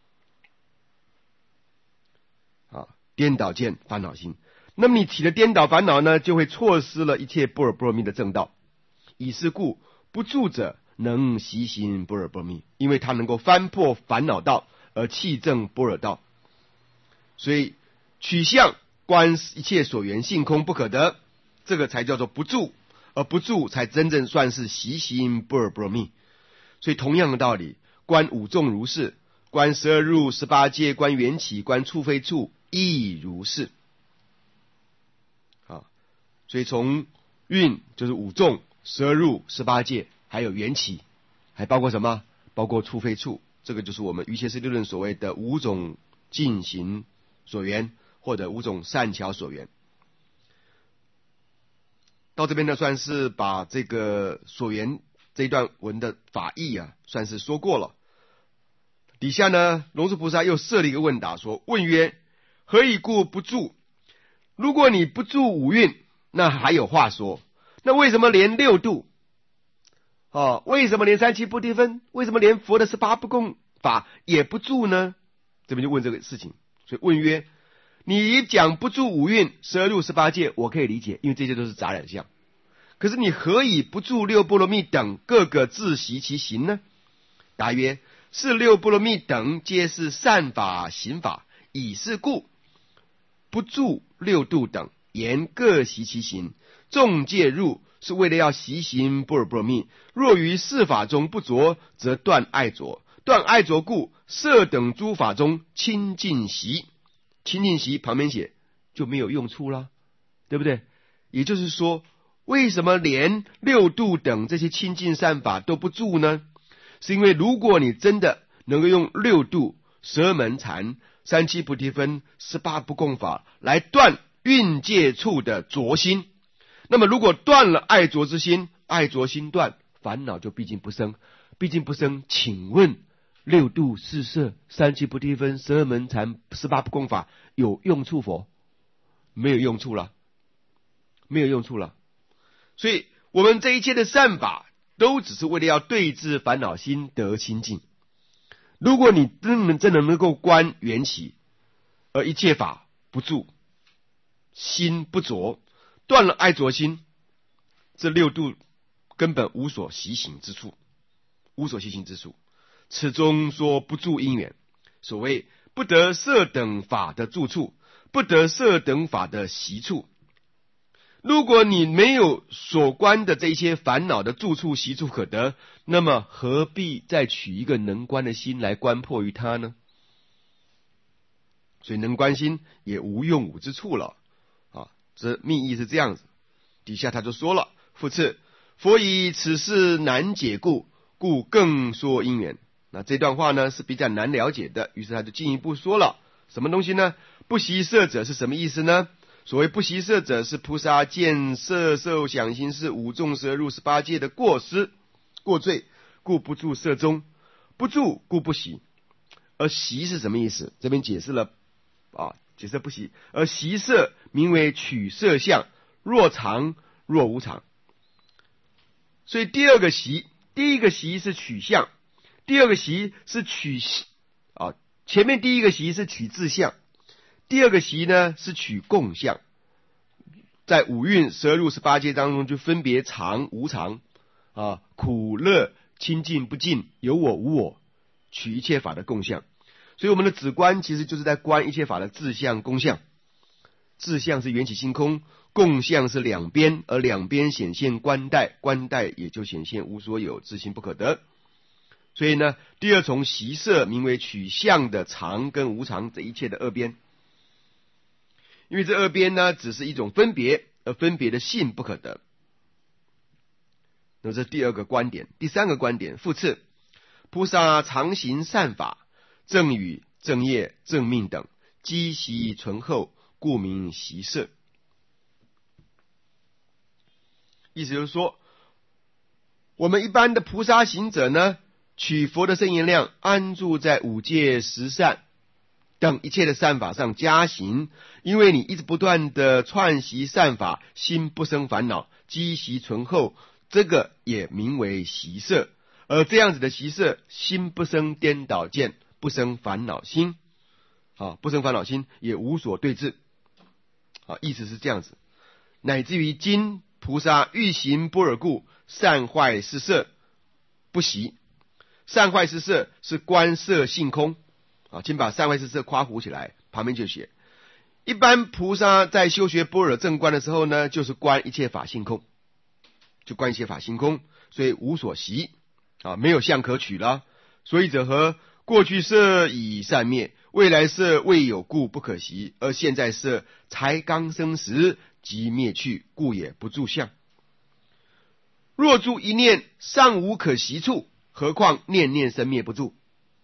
啊，颠倒见、烦恼心。那么你起了颠倒烦恼呢，就会错失了一切般若波罗蜜的正道。以是故，不住者能习行般若波罗蜜，因为他能够翻破烦恼道而契证般若道。所以取相观一切所缘性空不可得，这个才叫做不住，而不住才真正算是习行般若波罗蜜。所以同样的道理，观五众如是，观十二入十八界，观缘起，观处非处，亦如是。啊，所以从蕴就是五众、十二入、十八界，还有缘起，还包括什么？包括处非处。这个就是我们瑜伽师地论所谓的五种进行所缘，或者五种善巧所缘。到这边呢，算是把这个所缘这一段文的法义啊，算是说过了。底下呢，龙树菩萨又设了一个问答，说：问曰，何以故不住？如果你不住五蕴，那还有话说。那为什么连六度？哦，为什么连三七不地分？为什么连佛的十八不共法也不住呢？这边就问这个事情。所以问曰： 你讲不住五蕴十二入十八界，我可以理解，因为这些都是杂染相。可是你何以不住六波罗蜜等各个自习其行呢？答曰：是六波罗蜜等皆是善法行法，以是故不住六度等，言各习其行。众戒入是为了要习行般若波罗蜜，若于四法中不着，则断爱着，断爱着故，色等诸法中清净习。清净习旁边写就没有用处了，对不对？也就是说，为什么连六度等这些清净善法都不住呢？是因为如果你真的能够用六度、十二门禅、三七菩提分、十八不共法来断蕴界处的着心，那么如果断了爱着之心，爱着心断，烦恼就毕竟不生，毕竟不生，请问六度、四摄、三七菩提分、十二门禅、十八不共法有用处否？没有用处了，没有用处了。所以我们这一切的善法都只是为了要对治烦恼心得清净。如果你真的真的能够观缘起，而一切法不住，心不着，断了爱着心，这六度根本无所习行之处，无所习行之处。此中说不住因缘，所谓不得色等法的住处，不得色等法的习处。如果你没有所观的这些烦恼的住处习处可得，那么何必再取一个能观的心来观破于它呢？所以能观心也无用武之处了啊！这密意是这样子。底下他就说了：复次，佛以此事难解故，故更说因缘。那这段话呢是比较难了解的，于是他就进一步说了什么东西呢？不习色者是什么意思呢？所谓不习色者，是菩萨见色受想行识五众十二入十八界的过失过罪，故不住色中，不住故不习。而习是什么意思？这边解释了啊，解释不习。而习色名为取色相，若常若无常。所以第二个习，第一个习是取相，第二个习是取啊，前面第一个习是取自相，第二个习呢是取共相。在五蕴十二入十八界当中，就分别常无常啊，苦乐清净不净，有我无我，取一切法的共相。所以我们的止观其实就是在观一切法的自相共相。自相是缘起性空，共相是两边，而两边显现观待，观待也就显现无所有，自性不可得。所以呢，第二重习色名为取相的常跟无常这一切的二边。因为这二边呢，只是一种分别，而分别的性不可得。那这是第二个观点。第三个观点，复次，菩萨常行善法，正语、正业、正命等，积习醇厚，故名习色。意思就是说，我们一般的菩萨行者呢，取佛的圣言量安住在五戒十善等一切的善法上加行，因为你一直不断的串习善法，心不生烦恼，积习醇厚，这个也名为习色。而这样子的习色，心不生颠倒见，不生烦恼心啊，不生烦恼心，也无所对治啊，意思是这样子。乃至于今菩萨欲行般若故，善坏是色不习。善坏是色是观色性空啊，请把善坏是色夸弧起来，旁边就写。一般菩萨在修学般若正观的时候呢，就是观一切法性空，就观一切法性空，所以无所习啊，没有相可取了。所以者何？过去色已散灭，未来色未有故不可习，而现在色才刚生时即灭去，故也不住相。若住一念，尚无可习处，何况念念生灭不住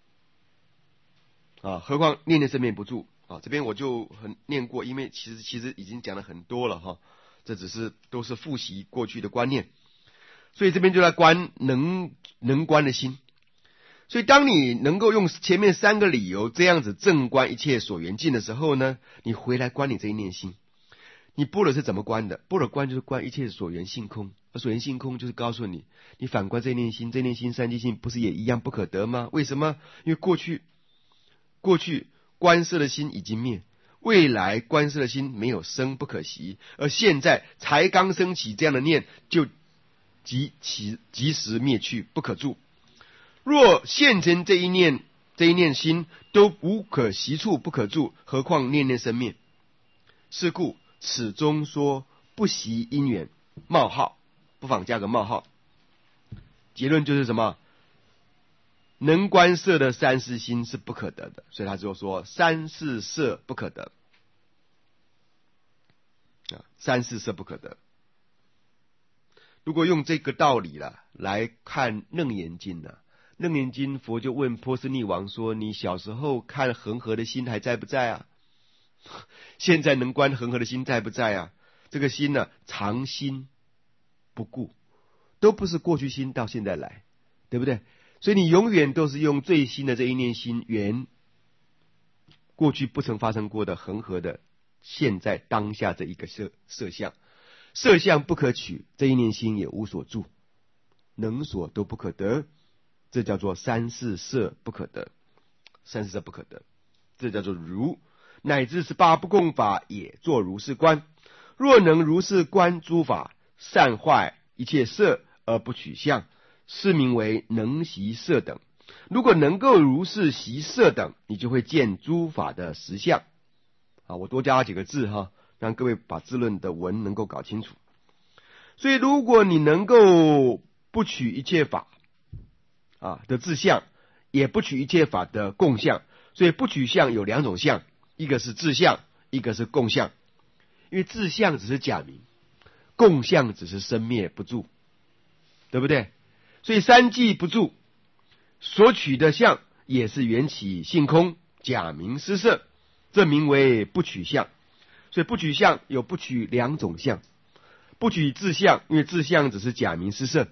啊？何况念念生灭不住啊？这边我就很念过，因为其实其实已经讲了很多了哈，这只是都是复习过去的观念，所以这边就来观能能观的心。所以当你能够用前面三个理由这样子正观一切所缘境的时候呢，你回来观你这一念心。你般若是怎么观的？般若观就是观一切所缘性空，而所缘性空就是告诉你，你反观这一念心，这一念心三际性不是也一样不可得吗？为什么？因为过去过去观色的心已经灭， 未来观世的心没有生不可息，而现在才刚升起这样的念，就即其即时灭去，不可住。若现前这一念这一念心都无可习处，不可住，何况念念生灭？是故此中说不习因缘，冒号不妨加个冒号。结论就是什么？能观色的三世心是不可得的，所以他就说三世色不可得啊，三世色不可得。如果用这个道理了来看楞严经呢，楞严经佛就问波斯匿王说：你小时候看恒河的心还在不在啊？现在能观恒河的心在不在啊？这个心呢，常心不故，都不是过去心到现在来，对不对？所以你永远都是用最新的这一念心缘，过去不曾发生过的恒河的现在当下这一个色色相，色相不可取，这一念心也无所住，能所都不可得，这叫做三世色不可得，三世色不可得，这叫做如，乃至是八不共法也作如是观。若能如是观诸法，善坏一切色而不取相，是名为能习色等。如果能够如是习色等，你就会见诸法的实相啊。我多加了几个字哈，让各位把字论的文能够搞清楚。所以如果你能够不取一切法啊的自相，也不取一切法的共相，所以不取相有两种相，一个是自相，一个是共相。因为自相只是假名，共相只是生灭不住，对不对？所以三际不住，所取的相也是缘起性空，假名失色，这名为不取相。所以不取相有不取两种相，不取自相，因为自相只是假名失色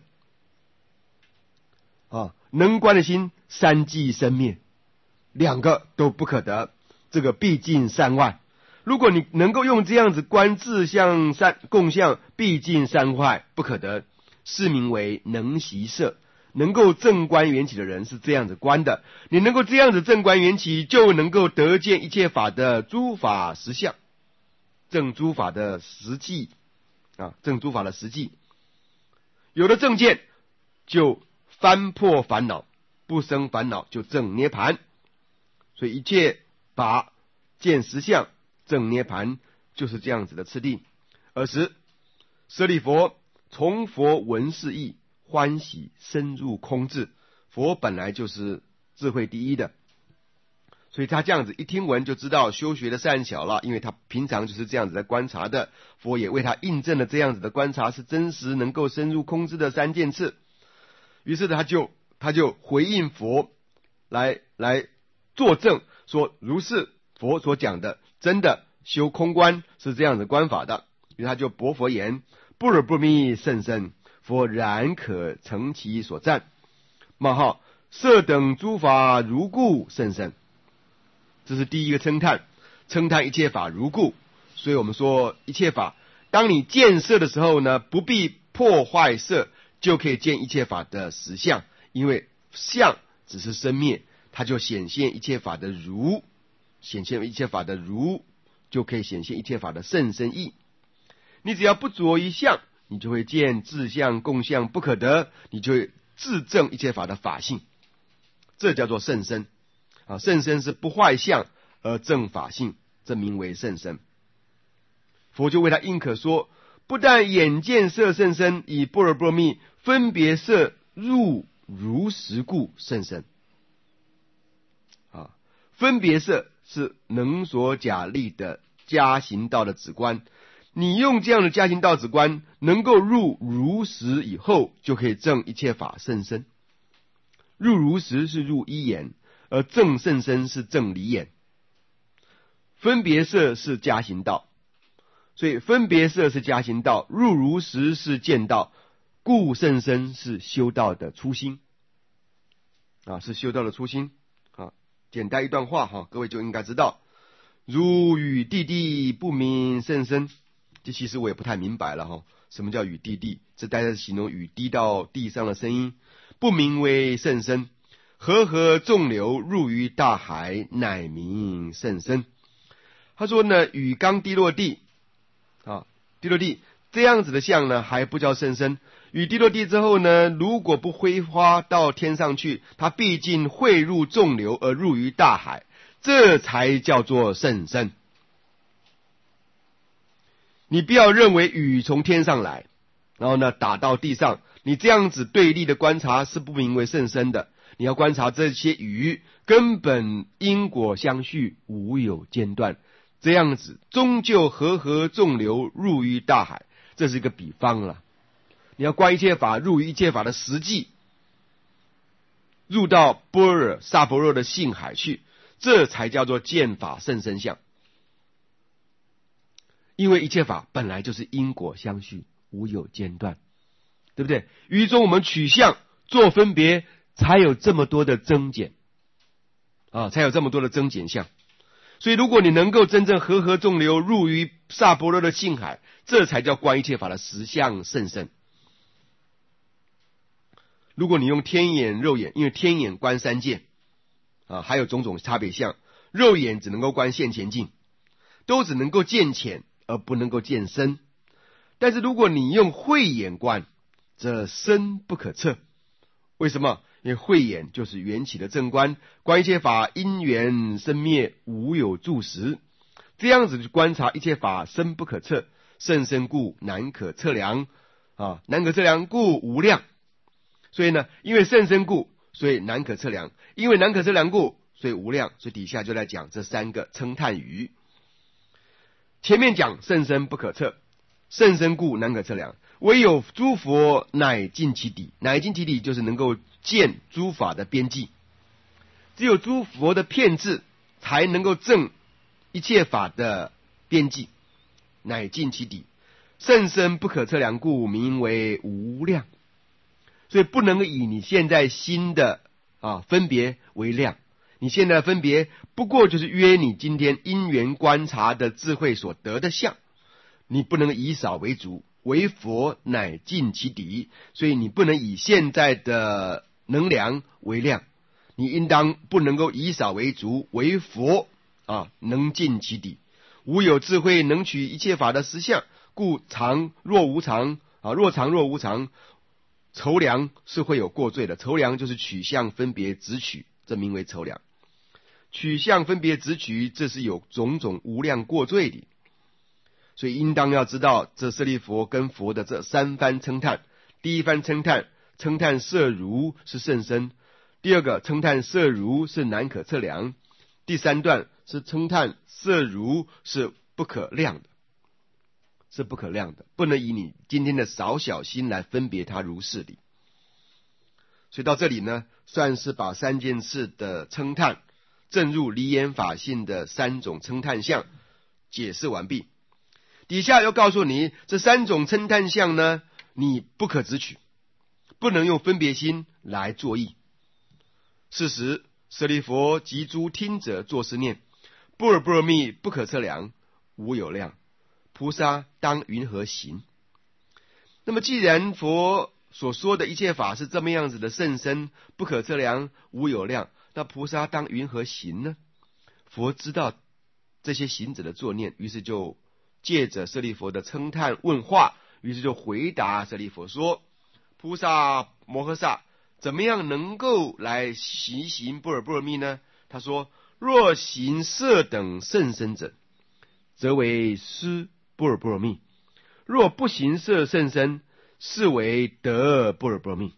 啊，能观的心三际生灭，两个都不可得，这个毕竟三万。如果你能够用这样子观自相三共相，毕竟三坏不可得，是名为能习色。能够正观缘起的人是这样子观的，你能够这样子正观缘起，就能够得见一切法的诸法实相，正诸法的实际啊，正诸法的实际。有了正见，就翻破烦恼，不生烦恼，就正涅盘。所以一切法见实相，正涅盘就是这样子的次第。尔时舍利佛从佛闻是义，欢喜深入空智。佛本来就是智慧第一的，所以他这样子一听闻就知道修学的善巧了，因为他平常就是这样子在观察的。佛也为他印证了这样子的观察是真实能够深入空智的三件次。于是他就他就回应佛来来作证，说如是佛所讲的真的修空观是这样的观法的。于是他就驳佛言：般若波罗蜜甚深，佛然可成其所赞。冒号色等诸法如故甚深，这是第一个称叹，称叹一切法如故。所以我们说一切法，当你见色的时候呢，不必破坏色，就可以见一切法的实相，因为相只是生灭，它就显现一切法的如，显现一切法的如，就可以显现一切法的甚深义。你只要不着一相，你就会见自相共相不可得，你就会自证一切法的法性，这叫做甚深啊。甚深是不坏相而证法性，这名为甚深。佛就为他应可说，不但眼见色甚深，以般若波罗蜜分别色入如实故甚深啊。分别色是能所假立的加行道的止观，你用这样的加行道止观，能够入如实以后，就可以证一切法甚深。入如实是入一眼，而证甚深是证离眼。分别色是加行道，所以分别色是加行道，入如实是见道，故甚深是修道的初心啊，是修道的初心啊。简单一段话哈，各位就应该知道，如与地地不明甚深。这其实我也不太明白了哈，什么叫与地地？这大概是形容雨滴到地上的声音，不名为甚深。和合众流入于大海，乃名甚深。 他说呢，雨刚滴落地啊，滴落地这样子的像呢，还不叫甚深。雨滴落地之后呢，如果不挥发到天上去，它毕竟汇入众流而入于大海，这才叫做甚深。你不要认为雨从天上来，然后呢打到地上，你这样子对立的观察是不名为甚深的。你要观察这些雨根本因果相续，无有间断，这样子终究和合众流入于大海，这是一个比方了。你要观一切法入于一切法的实际，入到般若萨婆若的性海去，这才叫做见法甚深相。因为一切法本来就是因果相续，无有间断，对不对？于中我们取相做分别，才有这么多的增减啊，才有这么多的增减相。所以如果你能够真正和合众流入于萨婆若的性海，这才叫观一切法的实相甚深。如果你用天眼肉眼，因为天眼观三界啊，还有种种差别相，肉眼只能够观现前境，都只能够见浅而不能够见深。但是如果你用慧眼观，则深不可测。为什么？因为慧眼就是缘起的正观，观一切法因缘生灭，无有住实，这样子去观察一切法深不可测，甚深故难可测量啊，难可测量故无量。所以呢，因为甚深故，所以难可测量；因为难可测量故，所以无量。所以底下就来讲这三个称叹语。前面讲甚深不可测，甚深故难可测量，唯有诸佛乃尽其底，乃尽其底就是能够见诸法的边际，只有诸佛的遍智才能够证一切法的边际，乃尽其底，甚深不可测量故名为无量。所以不能以你现在心的啊分别为量，你现在的分别不过就是约你今天因缘观察的智慧所得的相，你不能以少为足，为佛乃尽其底，所以你不能以现在的能量为量，你应当不能够以少为足，为佛啊能尽其底。无有智慧能取一切法的实相，故常若无常啊，若常若无常。筹量是会有过罪的，筹量就是取相分别执取，这名为筹量。取相分别执取，这是有种种无量过罪的。所以应当要知道这舍利佛跟佛的这三番称叹。第一番称叹，称叹色如是甚深；第二个称叹色如是难可测量；第三段是称叹色如是不可量的。是不可量的，不能以你今天的少小心来分别它如是理。所以到这里呢，算是把三件事的称叹，正入离言法性的三种称叹相解释完毕。底下又告诉你，这三种称叹相呢，你不可执取，不能用分别心来作意。是时，舍利弗及诸听者作是念：般若波罗蜜不可测量，无有量。菩萨当云何行？那么既然佛所说的一切法是这么样子的甚深不可测量无有量，那菩萨当云何行呢？佛知道这些行者的作念，于是就借着舍利弗的称叹问话，于是就回答舍利弗说：菩萨摩诃萨怎么样能够来习行般若波罗蜜呢？他说：若行色等甚深者，则为失般若波罗蜜；若不行色甚深，是为得般若波罗蜜。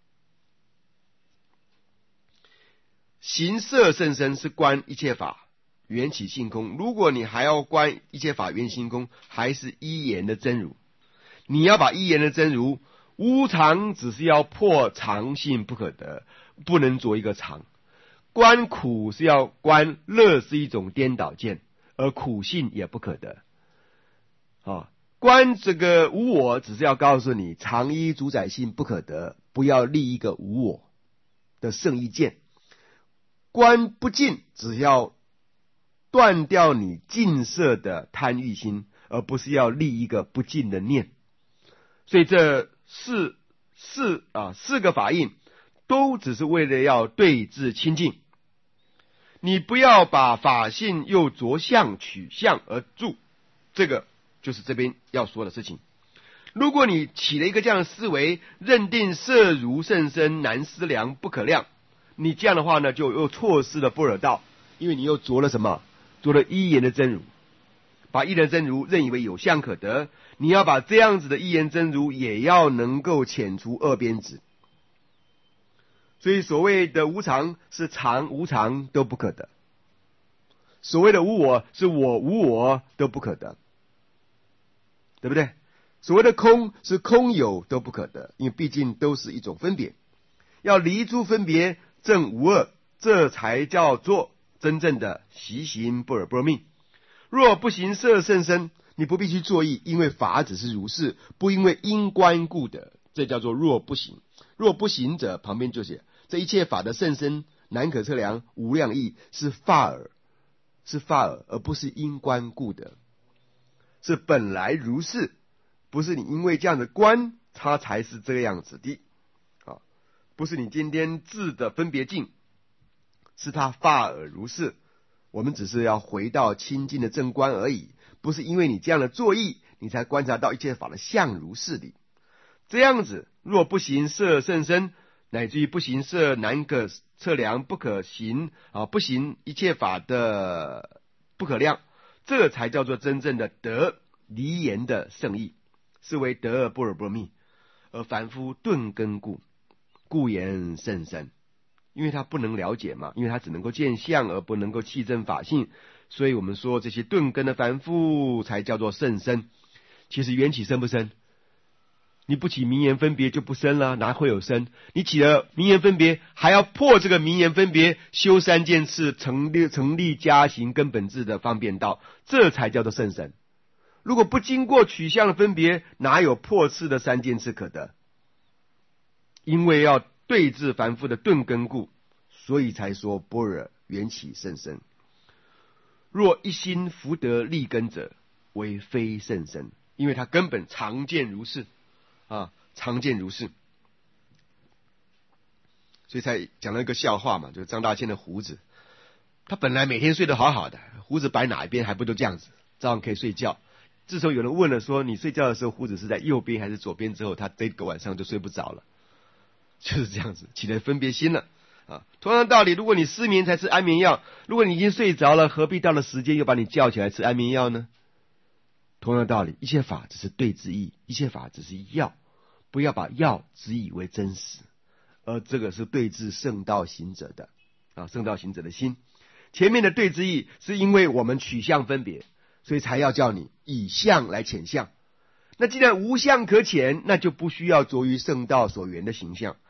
行色甚深是观一切法缘起性空，如果你还要观一切法缘起性空，还是一言的真如。你要把一言的真如无常，只是要破常性不可得，不能做一个常。观苦是要观乐是一种颠倒见，而苦性也不可得。啊，观这个无我，只是要告诉你常依主宰性不可得，不要立一个无我的圣意见。观不净，只要断掉你净色的贪欲心，而不是要立一个不净的念。所以这四四啊四个法印，都只是为了要对治清净。 你不要把法性又着相取相而住，这个就是这边要说的事情。如果你起了一个这样的思维，认定色如甚深，难思量，不可量，你这样的话呢，就又错失了般若道，因为你又着了什么？着了一言的真如，把一言真如认以为有相可得，你要把这样子的一言真如也要能够遣除二边执。所以所谓的无常是常无常都不可得，所谓的无我是我无我都不可得，对不对？所谓的空是空有都不可得，因为毕竟都是一种分别，要离诸分别证无二，这才叫做真正的习行般若波罗蜜。若不行色甚深，你不必去作意，因为法只是如是，不因为因观故得，这叫做若不行。若不行者，旁边就写这一切法的甚深难可测量无量义，是法尔，是法尔，而不是因观故得，是本来如是，不是你因为这样的观，它才是这个样子的啊，不是你今天智的分别境，是它法尔如是。我们只是要回到清净的正观而已，不是因为你这样的作意，你才观察到一切法的相如是的。这样子，若不行色甚深，乃至于不行色难可测量，不可行啊，不行一切法的不可量，这才叫做真正的得离言的圣意，是为得般若波罗蜜。而凡夫顿根故，故言甚深。因为他不能了解嘛，因为他只能够见相而不能够契证法性，所以我们说这些顿根的凡夫才叫做甚深。其实缘起深不深？你不起名言分别就不深了，哪会有深？你起了名言分别，还要破这个名言分别，修三件事，成立成立加行根本智的方便道，这才叫做甚深。如果不经过取相的分别，哪有破次的三件事可得？因为要对治凡夫的顿根故，所以才说般若缘起甚深。若一心福德立根者，为非甚深，因为他根本常见如是啊，常见如是。所以才讲了一个笑话嘛，就是张大千的胡子，他本来每天睡得好好的，胡子摆哪一边还不都这样子，照样可以睡觉。自从有人问了说，你睡觉的时候胡子是在右边还是左边之后，他这个晚上就睡不着了。就是这样子，起了分别心了啊。同样的道理，如果你失眠才吃安眠药，如果你已经睡着了，何必到了时间又把你叫起来吃安眠药呢？同样的道理，一切法只是对之意，一切法只是药，不要把药只以为真实，而这个是对治圣道行者的啊，圣道行者的心。前面的对之意是因为我们取相分别，所以才要叫你以相来遣相。那既然无相可遣，那就不需要着于圣道所缘的形象